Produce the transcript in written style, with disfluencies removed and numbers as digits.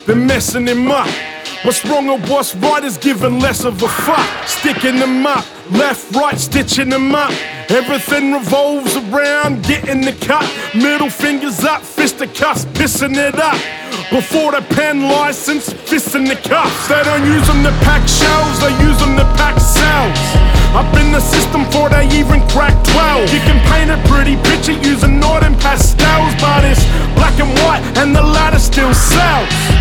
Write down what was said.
then messing him up. What's wrong or what's right is giving less of a fuck. Sticking them up, left, right, stitching them up. Everything revolves around getting the cut. Middle fingers up, fisticuffs, pissing it up. Before the pen license, fists in the cuffs. They don't use them to pack shells, they use them to pack cells. Up in the system before they even crack 12. You can paint a pretty picture using northern pastels, but it's black and white and the latter still sells.